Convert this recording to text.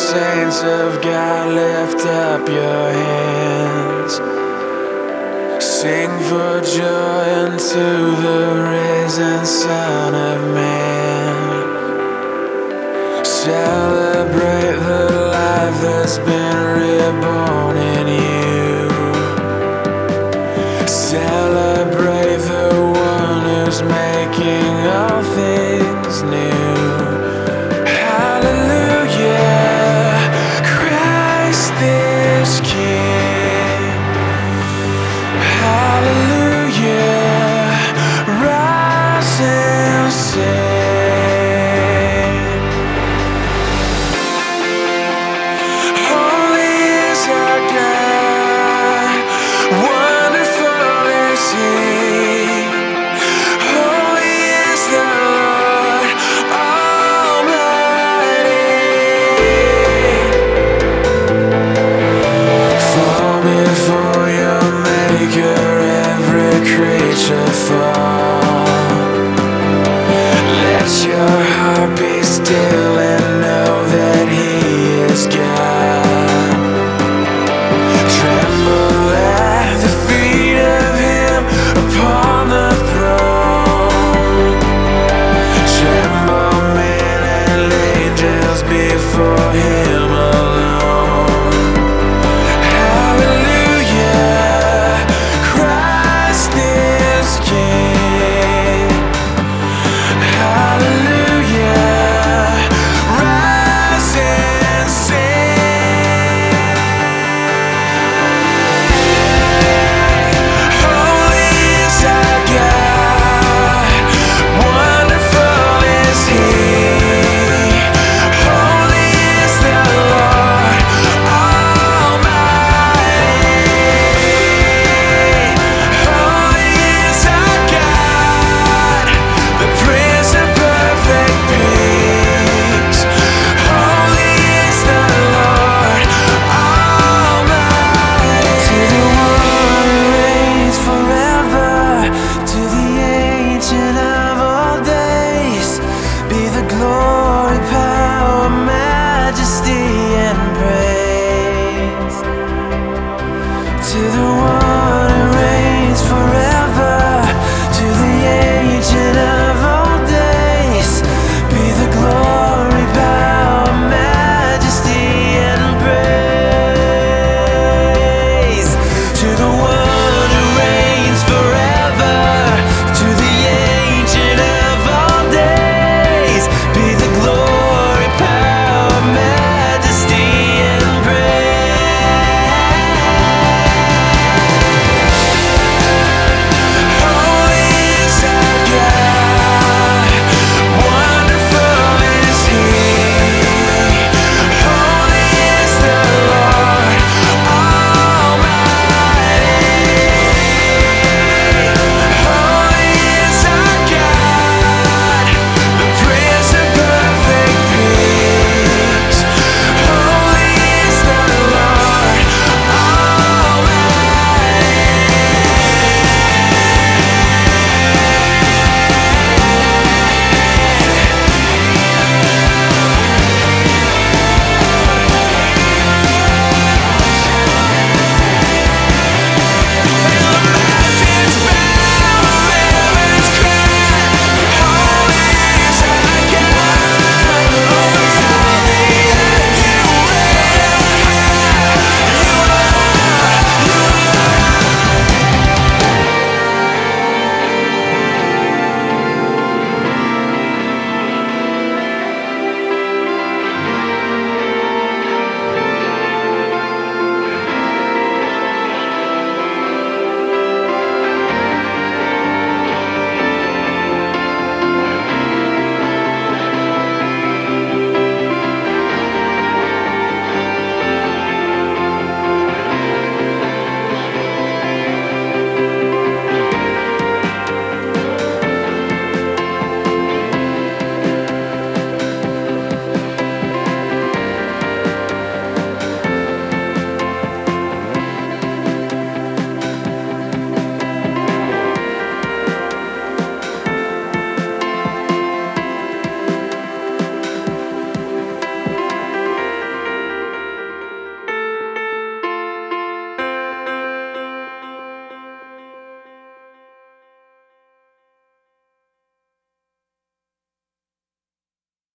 saints of God, lift up your hands. Sing for joy unto the risen Son of Man. Celebrate the life that's been reborn in you. Celebrate the one who's making all things new. Christ is King. Hallelujah. Rise and sing. Holy is our God. Wonderful is He. Holy is the Lord Almighty. Before your Maker, every creature fall. Let your heart be still and know that He is God. Tremble at the feet of Him upon the throne. Tremble men and angels before Him alone. To the ancient